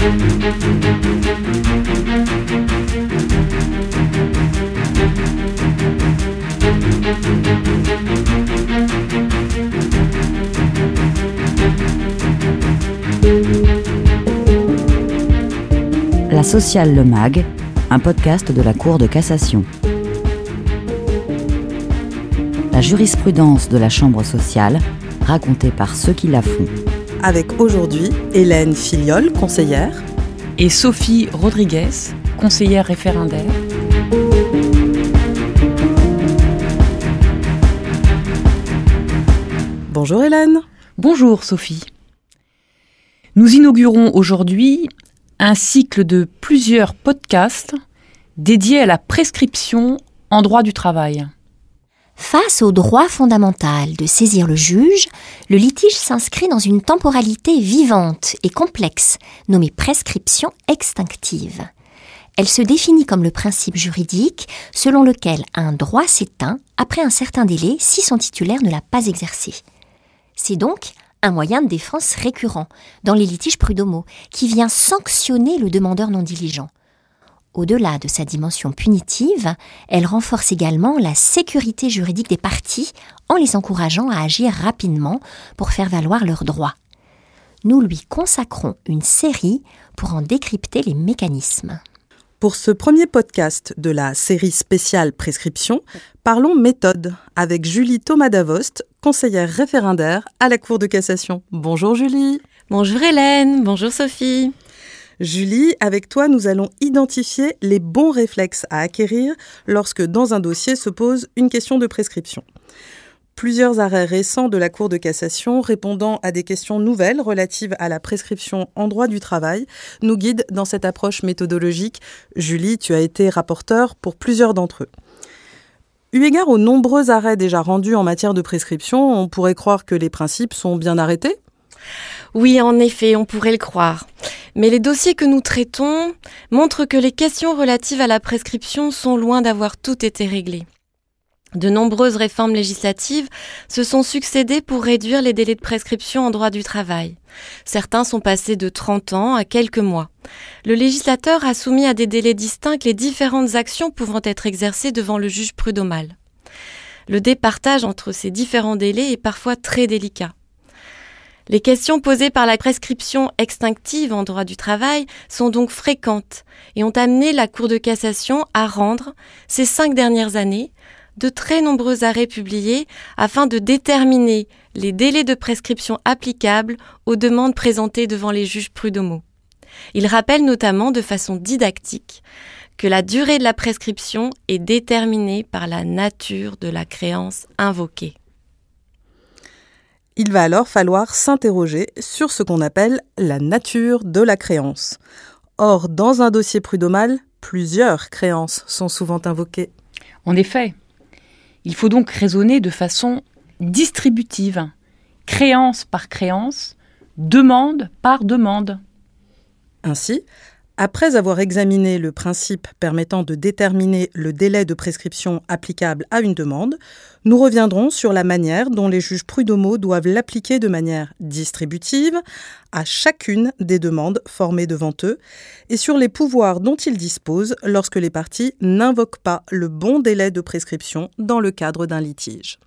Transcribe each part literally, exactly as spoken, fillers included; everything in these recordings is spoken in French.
La Sociale Le Mag, un podcast de la Cour de cassation. La jurisprudence de la chambre sociale, racontée par ceux qui la font. Avec aujourd'hui Hélène Filiol, conseillère, et Sophie Rodriguez, conseillère référendaire. Bonjour Hélène. Bonjour Sophie. Nous inaugurons aujourd'hui un cycle de plusieurs podcasts dédiés à la prescription en droit du travail. Face au droit fondamental de saisir le juge, le litige s'inscrit dans une temporalité vivante et complexe, nommée prescription extinctive. Elle se définit comme le principe juridique selon lequel un droit s'éteint après un certain délai si son titulaire ne l'a pas exercé. C'est donc un moyen de défense récurrent dans les litiges prud'homaux qui vient sanctionner le demandeur non diligent. Au-delà de sa dimension punitive, elle renforce également la sécurité juridique des parties en les encourageant à agir rapidement pour faire valoir leurs droits. Nous lui consacrons une série pour en décrypter les mécanismes. Pour ce premier podcast de la série spéciale prescription, parlons méthode avec Julie Thomas-Davost, conseillère référendaire à la Cour de cassation. Bonjour Julie. Bonjour Hélène, bonjour Sophie. Julie, avec toi, nous allons identifier les bons réflexes à acquérir lorsque dans un dossier se pose une question de prescription. Plusieurs arrêts récents de la Cour de cassation répondant à des questions nouvelles relatives à la prescription en droit du travail nous guident dans cette approche méthodologique. Julie, tu as été rapporteure pour plusieurs d'entre eux. Eu égard aux nombreux arrêts déjà rendus en matière de prescription, on pourrait croire que les principes sont bien arrêtés ? Oui, en effet, on pourrait le croire. Mais les dossiers que nous traitons montrent que les questions relatives à la prescription sont loin d'avoir toutes été réglées. De nombreuses réformes législatives se sont succédées pour réduire les délais de prescription en droit du travail. Certains sont passés de trente ans à quelques mois. Le législateur a soumis à des délais distincts les différentes actions pouvant être exercées devant le juge prud'homal. Le départage entre ces différents délais est parfois très délicat. Les questions posées par la prescription extinctive en droit du travail sont donc fréquentes et ont amené la Cour de cassation à rendre, ces cinq dernières années, de très nombreux arrêts publiés afin de déterminer les délais de prescription applicables aux demandes présentées devant les juges prud'homaux. Il rappelle notamment de façon didactique que la durée de la prescription est déterminée par la nature de la créance invoquée. Il va alors falloir s'interroger sur ce qu'on appelle la nature de la créance. Or, dans un dossier prud'homal, plusieurs créances sont souvent invoquées. En effet, il faut donc raisonner de façon distributive, créance par créance, demande par demande. Ainsi, après avoir examiné le principe permettant de déterminer le délai de prescription applicable à une demande, nous reviendrons sur la manière dont les juges prud'homaux doivent l'appliquer de manière distributive à chacune des demandes formées devant eux et sur les pouvoirs dont ils disposent lorsque les parties n'invoquent pas le bon délai de prescription dans le cadre d'un litige.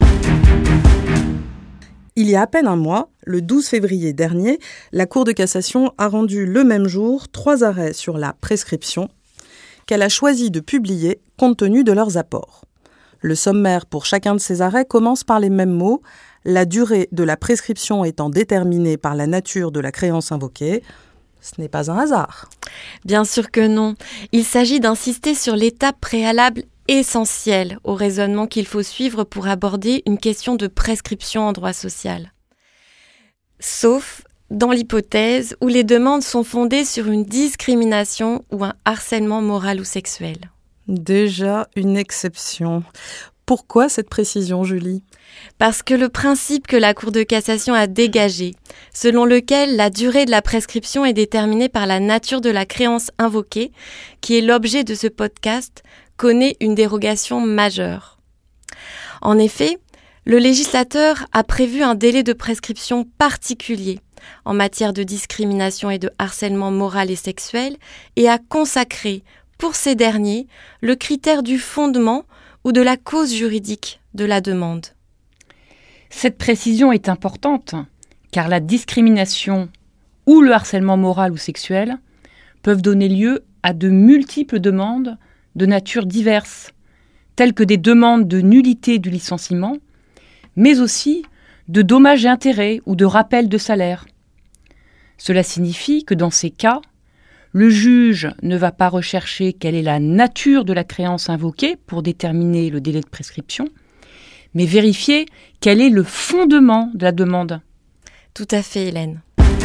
Il y a à peine un mois, le douze février dernier, la Cour de cassation a rendu le même jour trois arrêts sur la prescription qu'elle a choisi de publier compte tenu de leurs apports. Le sommaire pour chacun de ces arrêts commence par les mêmes mots, la durée de la prescription étant déterminée par la nature de la créance invoquée. Ce n'est pas un hasard. Bien sûr que non. Il s'agit d'insister sur l'étape préalable essentielle au raisonnement qu'il faut suivre pour aborder une question de prescription en droit social. Sauf dans l'hypothèse où les demandes sont fondées sur une discrimination ou un harcèlement moral ou sexuel. Déjà une exception. Pourquoi cette précision, Julie ? Parce que le principe que la Cour de cassation a dégagé, selon lequel la durée de la prescription est déterminée par la nature de la créance invoquée, qui est l'objet de ce podcast, connaît une dérogation majeure. En effet, le législateur a prévu un délai de prescription particulier en matière de discrimination et de harcèlement moral et sexuel et a consacré, pour ces derniers, le critère du fondement ou de la cause juridique de la demande. Cette précision est importante, car la discrimination ou le harcèlement moral ou sexuel peuvent donner lieu à de multiples demandes de nature diverse, telles que des demandes de nullité du licenciement, mais aussi de dommages et intérêts ou de rappel de salaire. Cela signifie que dans ces cas, le juge ne va pas rechercher quelle est la nature de la créance invoquée pour déterminer le délai de prescription, mais vérifier quel est le fondement de la demande. Tout à fait, Hélène.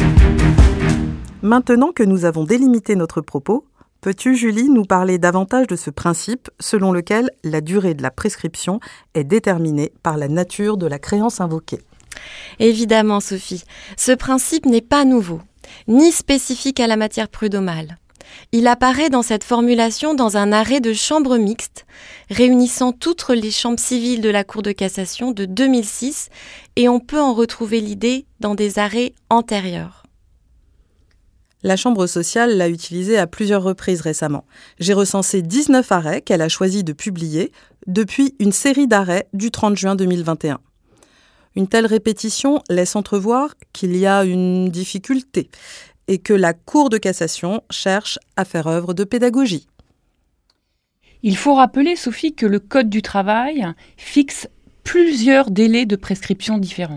Maintenant que nous avons délimité notre propos, peux-tu, Julie, nous parler davantage de ce principe selon lequel la durée de la prescription est déterminée par la nature de la créance invoquée ? Évidemment, Sophie, ce principe n'est pas nouveau, ni spécifique à la matière prud'homale. Il apparaît dans cette formulation dans un arrêt de chambre mixte, réunissant toutes les chambres civiles de la Cour de cassation de deux mille six, et on peut en retrouver l'idée dans des arrêts antérieurs. La Chambre sociale l'a utilisé à plusieurs reprises récemment. J'ai recensé dix-neuf arrêts qu'elle a choisi de publier depuis une série d'arrêts du trente juin deux mille vingt et un. Une telle répétition laisse entrevoir qu'il y a une difficulté et que la Cour de cassation cherche à faire œuvre de pédagogie. Il faut rappeler, Sophie, que le Code du travail fixe plusieurs délais de prescription différents.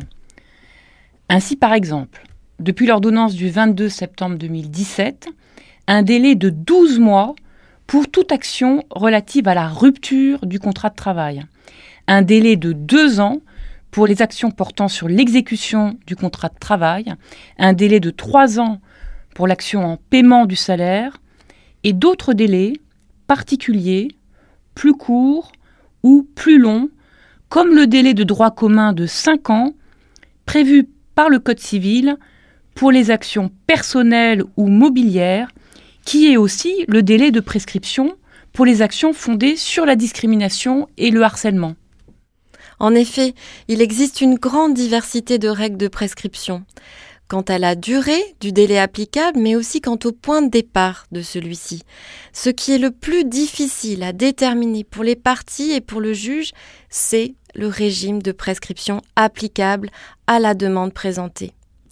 Ainsi, par exemple, depuis l'ordonnance du vingt-deux septembre deux mille dix-sept, un délai de douze mois pour toute action relative à la rupture du contrat de travail, un délai de deux ans pour les actions portant sur l'exécution du contrat de travail, un délai de trois ans pour l'action en paiement du salaire, et d'autres délais particuliers, plus courts ou plus longs, comme le délai de droit commun de cinq ans, prévu par le Code civil pour les actions personnelles ou mobilières, qui est aussi le délai de prescription pour les actions fondées sur la discrimination et le harcèlement. En effet, il existe une grande diversité de règles de prescription, quant à la durée du délai applicable, mais aussi quant au point de départ de celui-ci. Ce qui est le plus difficile à déterminer pour les parties et pour le juge, c'est le régime de prescription applicable à la demande présentée.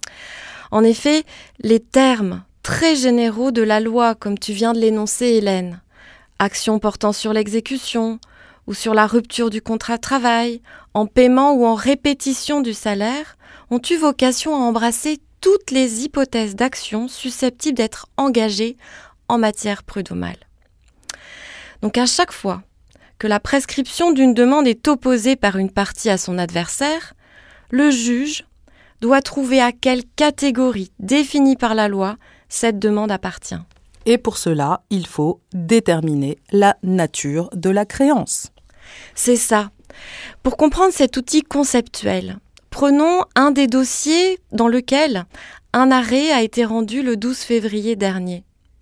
En effet, les termes très généraux de la loi, comme tu viens de l'énoncer, Hélène, action portant sur l'exécution, ou sur la rupture du contrat de travail, en paiement ou en répétition du salaire, ont eu vocation à embrasser toutes les hypothèses d'action susceptibles d'être engagées en matière prud'homale. Donc à chaque fois que la prescription d'une demande est opposée par une partie à son adversaire, le juge doit trouver à quelle catégorie définie par la loi cette demande appartient. Et pour cela, il faut déterminer la nature de la créance. C'est ça. Pour comprendre cet outil conceptuel, prenons un des dossiers dans lequel un arrêt a été rendu le douze février dernier.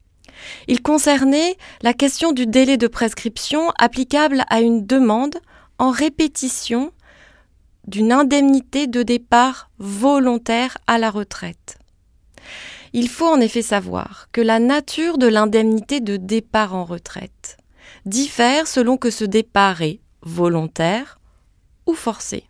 Il concernait la question du délai de prescription applicable à une demande en répétition d'une indemnité de départ volontaire à la retraite. Il faut en effet savoir que la nature de l'indemnité de départ en retraite diffère selon que ce départ est volontaire ou forcé.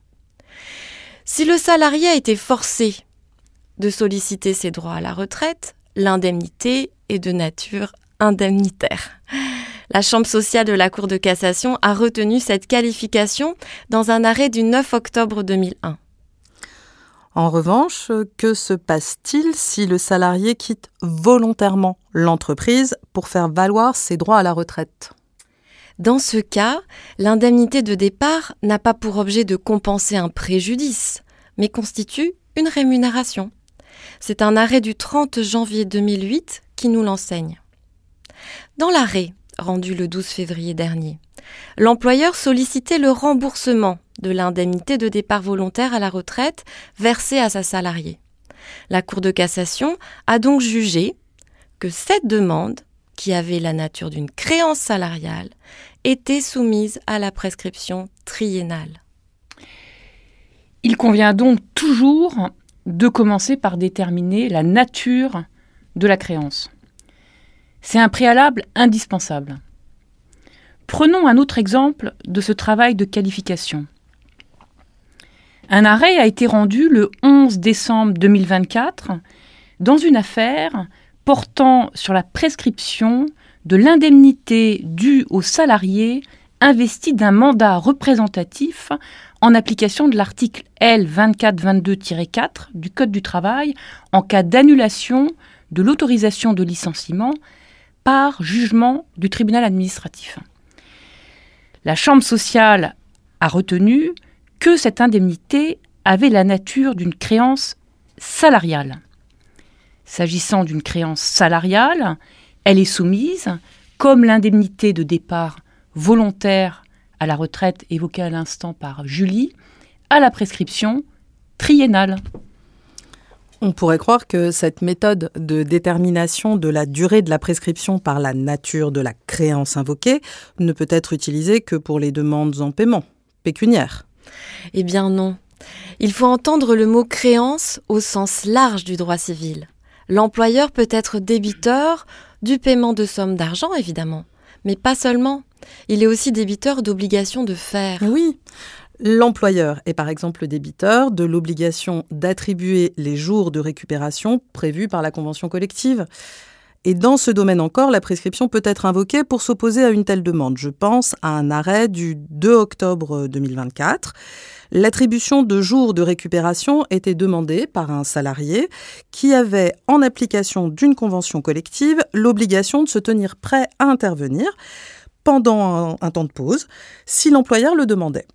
Si le salarié a été forcé de solliciter ses droits à la retraite, l'indemnité est de nature indemnitaire. La Chambre sociale de la Cour de cassation a retenu cette qualification dans un arrêt du neuf octobre deux mille un. En revanche, que se passe-t-il si le salarié quitte volontairement l'entreprise pour faire valoir ses droits à la retraite ? Dans ce cas, l'indemnité de départ n'a pas pour objet de compenser un préjudice, mais constitue une rémunération. C'est un arrêt du trente janvier deux mille huit qui nous l'enseigne. Dans l'arrêt rendu le douze février dernier, l'employeur sollicitait le remboursement de l'indemnité de départ volontaire à la retraite versée à sa salariée. La Cour de cassation a donc jugé que cette demande, qui avait la nature d'une créance salariale, était soumise à la prescription triennale. Il convient donc toujours de commencer par déterminer la nature de la créance. C'est un préalable indispensable. Prenons un autre exemple de ce travail de qualification. Un arrêt a été rendu le onze décembre deux mille vingt-quatre dans une affaire portant sur la prescription de l'indemnité due aux salariés investis d'un mandat représentatif en application de l'article L vingt-quatre vingt-deux tiret quatre du Code du travail en cas d'annulation de l'autorisation de licenciement par jugement du tribunal administratif. La Chambre sociale a retenu que cette indemnité avait la nature d'une créance salariale. S'agissant d'une créance salariale, elle est soumise, comme l'indemnité de départ volontaire à la retraite évoquée à l'instant par Julie, à la prescription triennale. On pourrait croire que cette méthode de détermination de la durée de la prescription par la nature de la créance invoquée ne peut être utilisée que pour les demandes en paiement, pécuniaires. Eh bien non. Il faut entendre le mot créance au sens large du droit civil. L'employeur peut être débiteur du paiement de sommes d'argent, évidemment, mais pas seulement. Il est aussi débiteur d'obligations de faire. Oui, l'employeur est par exemple débiteur de l'obligation d'attribuer les jours de récupération prévus par la convention collective. Et dans ce domaine encore, la prescription peut être invoquée pour s'opposer à une telle demande. Je pense à un arrêt du deux octobre deux mille vingt-quatre. L'attribution de jours de récupération était demandée par un salarié qui avait, en application d'une convention collective, l'obligation de se tenir prêt à intervenir pendant un, un temps de pause, si l'employeur le demandait.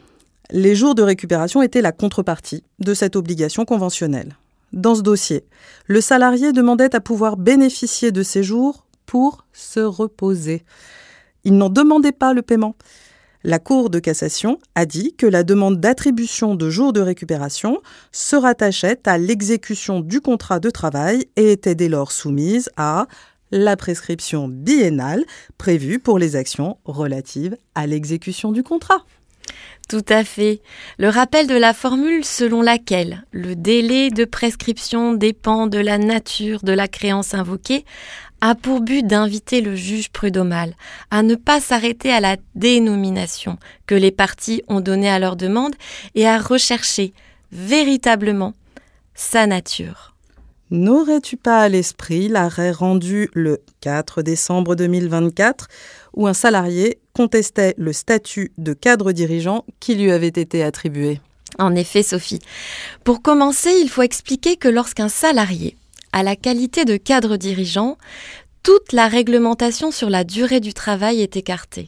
Les jours de récupération étaient la contrepartie de cette obligation conventionnelle. Dans ce dossier, le salarié demandait à pouvoir bénéficier de ces jours pour se reposer. Il n'en demandait pas le paiement. La Cour de cassation a dit que la demande d'attribution de jours de récupération se rattachait à l'exécution du contrat de travail et était dès lors soumise à la prescription biennale prévue pour les actions relatives à l'exécution du contrat. Tout à fait. Le rappel de la formule selon laquelle le délai de prescription dépend de la nature de la créance invoquée a pour but d'inviter le juge prud'homal à ne pas s'arrêter à la dénomination que les parties ont donnée à leur demande et à rechercher véritablement sa nature. N'aurais-tu pas à l'esprit l'arrêt rendu le quatre décembre deux mille vingt-quatre où un salarié contestait le statut de cadre dirigeant qui lui avait été attribué? En effet, Sophie. Pour commencer, il faut expliquer que lorsqu'un salarié a la qualité de cadre dirigeant, toute la réglementation sur la durée du travail est écartée.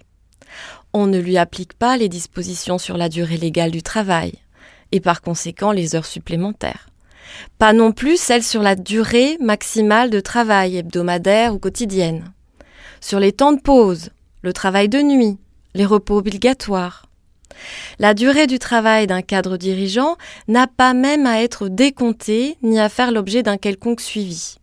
On ne lui applique pas les dispositions sur la durée légale du travail, et par conséquent les heures supplémentaires. Pas non plus celles sur la durée maximale de travail hebdomadaire ou quotidienne. Sur les temps de pause, le travail de nuit, les repos obligatoires. La durée du travail d'un cadre dirigeant n'a pas même à être décomptée ni à faire l'objet d'un quelconque suivi.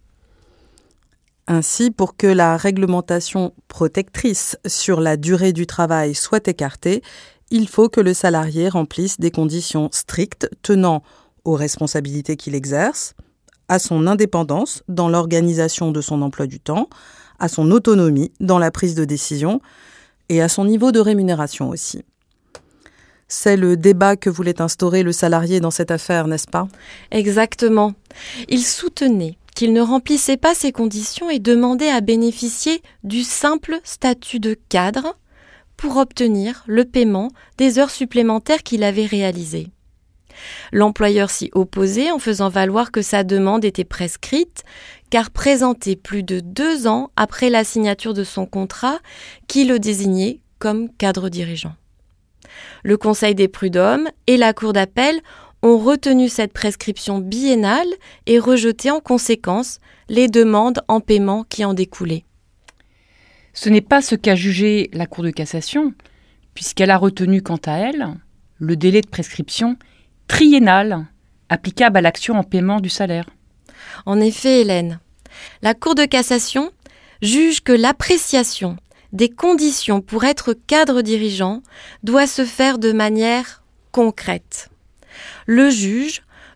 Ainsi, pour que la réglementation protectrice sur la durée du travail soit écartée, il faut que le salarié remplisse des conditions strictes tenant aux responsabilités qu'il exerce, à son indépendance dans l'organisation de son emploi du temps, à son autonomie dans la prise de décision et à son niveau de rémunération aussi. C'est le débat que voulait instaurer le salarié dans cette affaire, n'est-ce pas ? Exactement. Il soutenait qu'il ne remplissait pas ces conditions et demandait à bénéficier du simple statut de cadre pour obtenir le paiement des heures supplémentaires qu'il avait réalisées. L'employeur s'y opposait en faisant valoir que sa demande était prescrite, car présentée plus de deux ans après la signature de son contrat qui le désignait comme cadre dirigeant. Le Conseil des prud'hommes et la Cour d'appel ont retenu cette prescription biennale et rejeté en conséquence les demandes en paiement qui en découlaient. Ce n'est pas ce qu'a jugé la Cour de cassation, puisqu'elle a retenu quant à elle le délai de prescription triennal applicable à l'action en paiement du salaire. En effet, Hélène, la Cour de cassation juge que l'appréciation des conditions pour être cadre dirigeant doit se faire de manière concrète. Le juge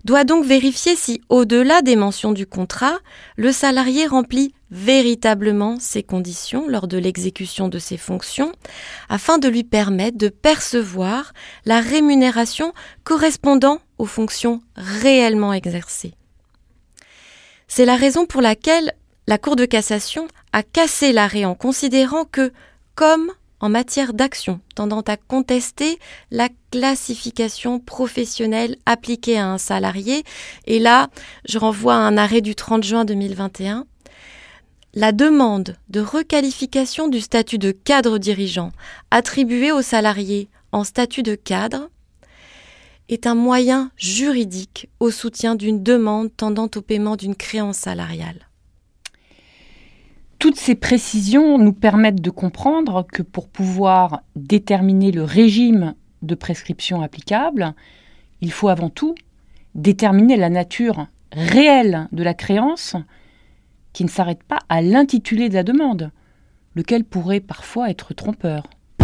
doit donc vérifier si, au-delà des mentions du contrat, le salarié remplit véritablement ses conditions lors de l'exécution de ses fonctions, afin de lui permettre de percevoir la rémunération correspondant aux fonctions réellement exercées. C'est la raison pour laquelle la Cour de cassation a cassé l'arrêt en considérant que, comme en matière d'action tendant à contester la classification professionnelle appliquée à un salarié, et là, je renvoie à un arrêt du trente juin deux mille vingt et un, la demande de requalification du statut de cadre dirigeant attribué aux salariés en statut de cadre est un moyen juridique au soutien d'une demande tendant au paiement d'une créance salariale. Toutes ces précisions nous permettent de comprendre que pour pouvoir déterminer le régime de prescription applicable, il faut avant tout déterminer la nature réelle de la créance qui ne s'arrête pas à l'intitulé de la demande, lequel pourrait parfois être trompeur.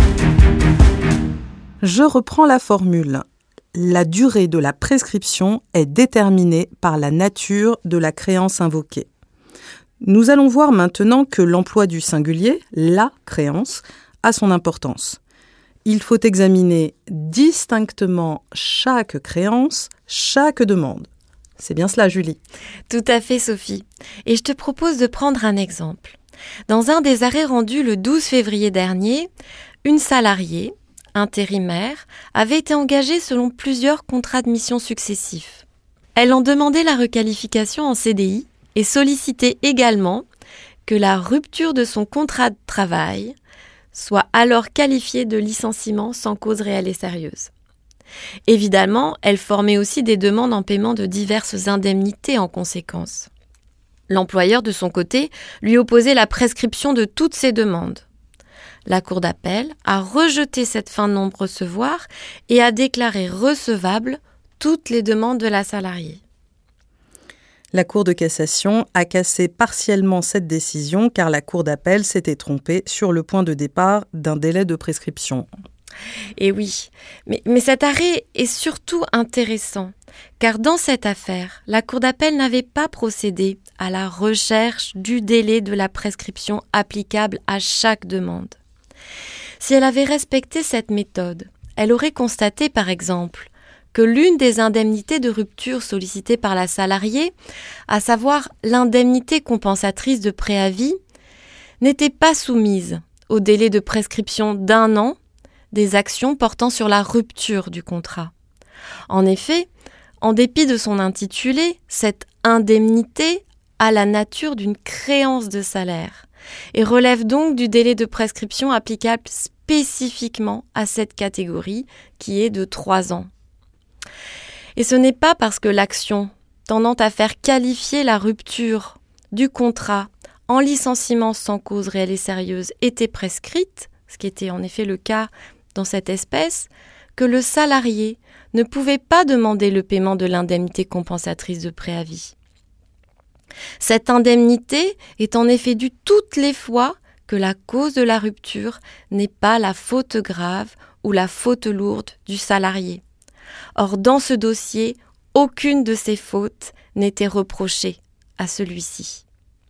Je reprends la formule. La durée de la prescription est déterminée par la nature de la créance invoquée. Nous allons voir maintenant que l'emploi du singulier, la créance, a son importance. Il faut examiner distinctement chaque créance, chaque demande. C'est bien cela, Julie. Tout à fait, Sophie. Et je te propose de prendre un exemple. Dans un des arrêts rendus le douze février dernier, une salariée, intérimaire, avait été engagée selon plusieurs contrats de mission successifs. Elle en demandait la requalification en C D I et sollicitait également que la rupture de son contrat de travail soit alors qualifiée de licenciement sans cause réelle et sérieuse. Évidemment, elle formait aussi des demandes en paiement de diverses indemnités en conséquence. L'employeur, de son côté, lui opposait la prescription de toutes ces demandes. La Cour d'appel a rejeté cette fin de non-recevoir et a déclaré recevables toutes les demandes de la salariée. La Cour de cassation a cassé partiellement cette décision car la Cour d'appel s'était trompée sur le point de départ d'un délai de prescription. Et oui, mais, mais cet arrêt est surtout intéressant, car dans cette affaire, la Cour d'appel n'avait pas procédé à la recherche du délai de la prescription applicable à chaque demande. Si elle avait respecté cette méthode, elle aurait constaté par exemple que l'une des indemnités de rupture sollicitées par la salariée, à savoir l'indemnité compensatrice de préavis, n'était pas soumise au délai de prescription d'un an des actions portant sur la rupture du contrat. En effet, en dépit de son intitulé, cette indemnité a la nature d'une créance de salaire et relève donc du délai de prescription applicable spécifiquement à cette catégorie qui est de trois ans. Et ce n'est pas parce que l'action tendant à faire qualifier la rupture du contrat en licenciement sans cause réelle et sérieuse était prescrite, ce qui était en effet le cas dans cette espèce, que le salarié ne pouvait pas demander le paiement de l'indemnité compensatrice de préavis. Cette indemnité est en effet due toutes les fois que la cause de la rupture n'est pas la faute grave ou la faute lourde du salarié. Or, dans ce dossier, aucune de ces fautes n'était reprochée à celui-ci.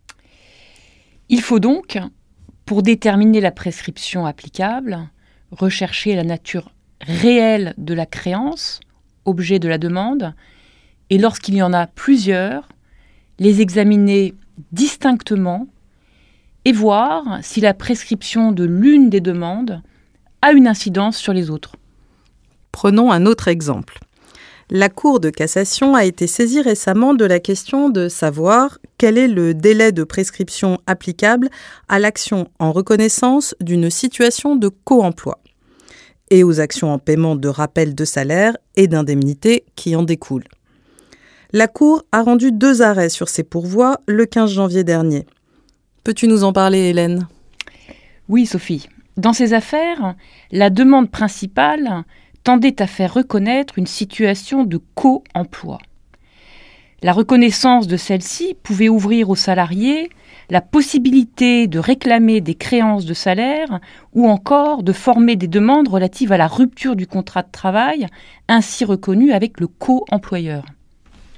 Il faut donc, pour déterminer la prescription applicable, rechercher la nature réelle de la créance, objet de la demande, et lorsqu'il y en a plusieurs, les examiner distinctement et voir si la prescription de l'une des demandes a une incidence sur les autres. Prenons un autre exemple. La Cour de cassation a été saisie récemment de la question de savoir quel est le délai de prescription applicable à l'action en reconnaissance d'une situation de co-emploi et aux actions en paiement de rappel de salaire et d'indemnité qui en découlent. La Cour a rendu deux arrêts sur ces pourvois le quinze janvier dernier. Peux-tu nous en parler, Hélène ? Oui, Sophie. Dans ces affaires, la demande principale tendait à faire reconnaître une situation de co-emploi. La reconnaissance de celle-ci pouvait ouvrir aux salariés la possibilité de réclamer des créances de salaire ou encore de former des demandes relatives à la rupture du contrat de travail, ainsi reconnu avec le co-employeur.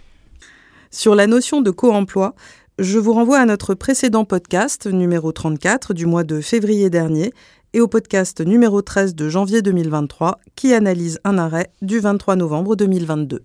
Sur la notion de co-emploi, je vous renvoie à notre précédent podcast, numéro trente-quatre, du mois de février dernier, et au podcast numéro treize de janvier deux mille vingt-trois, qui analyse un arrêt du vingt-trois novembre deux mille vingt-deux.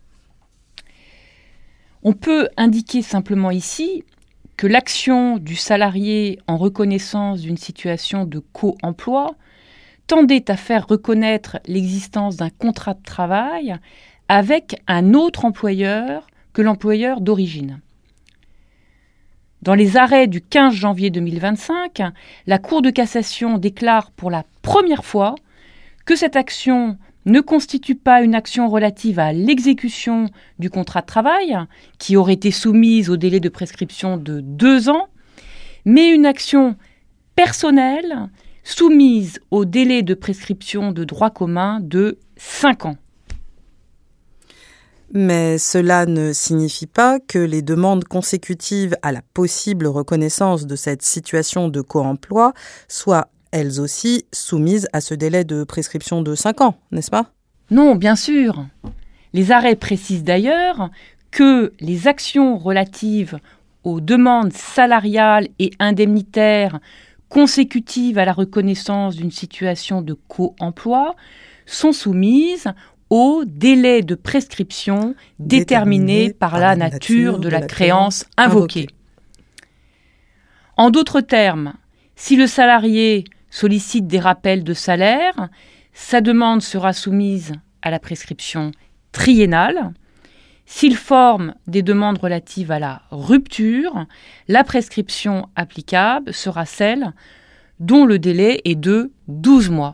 On peut indiquer simplement ici que l'action du salarié en reconnaissance d'une situation de co-emploi tendait à faire reconnaître l'existence d'un contrat de travail avec un autre employeur que l'employeur d'origine. Dans les arrêts du quinze janvier deux mille vingt-cinq, la Cour de cassation déclare pour la première fois que cette action ne constitue pas une action relative à l'exécution du contrat de travail, qui aurait été soumise au délai de prescription de deux ans, mais une action personnelle soumise au délai de prescription de droit commun de cinq ans. Mais cela ne signifie pas que les demandes consécutives à la possible reconnaissance de cette situation de co-emploi soient elles aussi soumises à ce délai de prescription de cinq ans, n'est-ce pas ? Non, bien sûr. Les arrêts précisent d'ailleurs que les actions relatives aux demandes salariales et indemnitaires consécutives à la reconnaissance d'une situation de co-emploi sont soumises au délai de prescription déterminé, déterminé par, par la nature, nature de, de la, la créance invoquée. invoquée. En d'autres termes, si le salarié sollicite des rappels de salaire, sa demande sera soumise à la prescription triennale. S'il forme des demandes relatives à la rupture, la prescription applicable sera celle dont le délai est de douze mois.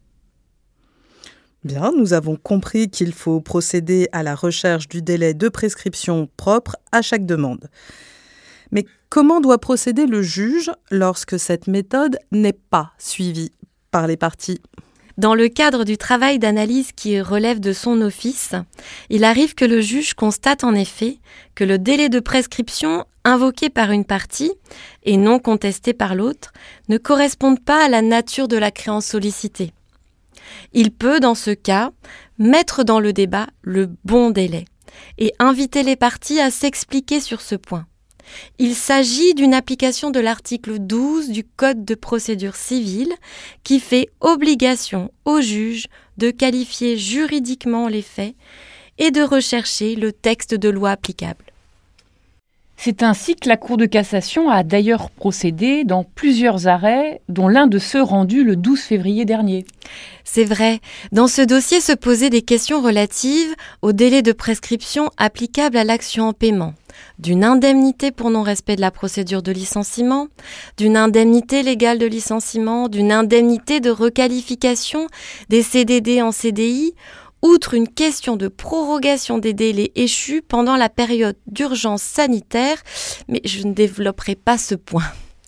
Bien, nous avons compris qu'il faut procéder à la recherche du délai de prescription propre à chaque demande. Mais comment doit procéder le juge lorsque cette méthode n'est pas suivie par les parties ? Dans le cadre du travail d'analyse qui relève de son office, il arrive que le juge constate en effet que le délai de prescription invoqué par une partie et non contesté par l'autre ne correspond pas à la nature de la créance sollicitée. Il peut, dans ce cas, mettre dans le débat le bon délai et inviter les parties à s'expliquer sur ce point. Il s'agit d'une application de l'article douze du Code de procédure civile qui fait obligation au juge de qualifier juridiquement les faits et de rechercher le texte de loi applicable. C'est ainsi que la Cour de cassation a d'ailleurs procédé dans plusieurs arrêts, dont l'un de ceux rendus le douze février dernier. C'est vrai, dans ce dossier se posaient des questions relatives au délai de prescription applicable à l'action en paiement, d'une indemnité pour non-respect de la procédure de licenciement, d'une indemnité légale de licenciement, d'une indemnité de requalification des C D D en C D I, outre une question de prorogation des délais échus pendant la période d'urgence sanitaire, mais je ne développerai pas ce point.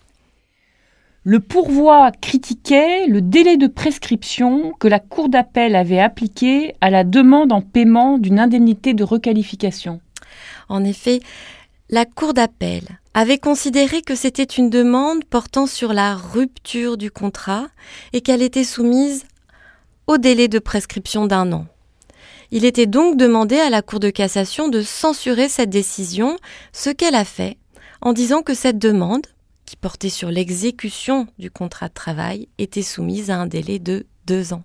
Le pourvoi critiquait le délai de prescription que la Cour d'appel avait appliqué à la demande en paiement d'une indemnité de requalification. En effet, la Cour d'appel avait considéré que c'était une demande portant sur la rupture du contrat et qu'elle était soumise au délai de prescription d'un an. Il était donc demandé à la Cour de cassation de censurer cette décision, ce qu'elle a fait, en disant que cette demande, qui portait sur l'exécution du contrat de travail, était soumise à un délai de deux ans.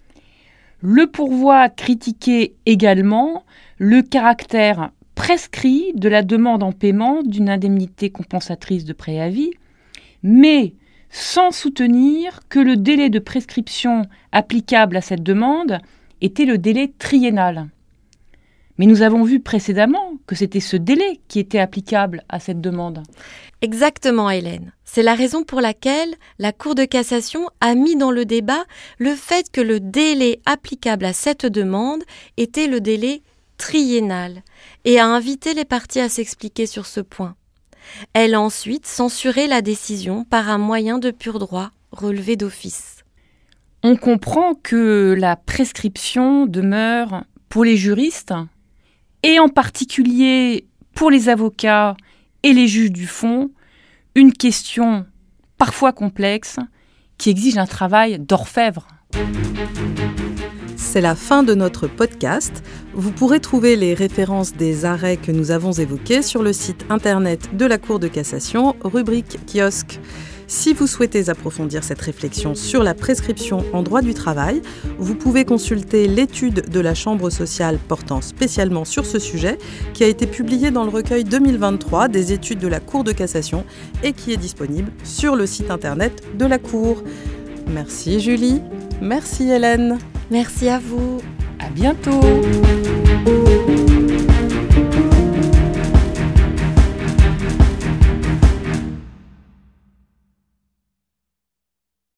Le pourvoi critiquait également le caractère prescrit de la demande en paiement d'une indemnité compensatrice de préavis, mais sans soutenir que le délai de prescription applicable à cette demande était le délai triennal. Mais nous avons vu précédemment que c'était ce délai qui était applicable à cette demande. Exactement, Hélène. C'est la raison pour laquelle la Cour de cassation a mis dans le débat le fait que le délai applicable à cette demande était le délai triennal et a invité les parties à s'expliquer sur ce point. Elle a ensuite censuré la décision par un moyen de pur droit relevé d'office. On comprend que la prescription demeure pour les juristes, et en particulier pour les avocats et les juges du fond, une question parfois complexe qui exige un travail d'orfèvre. C'est la fin de notre podcast. Vous pourrez trouver les références des arrêts que nous avons évoqués sur le site internet de la Cour de cassation, rubrique kiosque. Si vous souhaitez approfondir cette réflexion sur la prescription en droit du travail, vous pouvez consulter l'étude de la Chambre sociale portant spécialement sur ce sujet, qui a été publiée dans le recueil deux mille vingt-trois des études de la Cour de cassation et qui est disponible sur le site internet de la Cour. Merci Julie, merci Hélène. Merci à vous. À bientôt.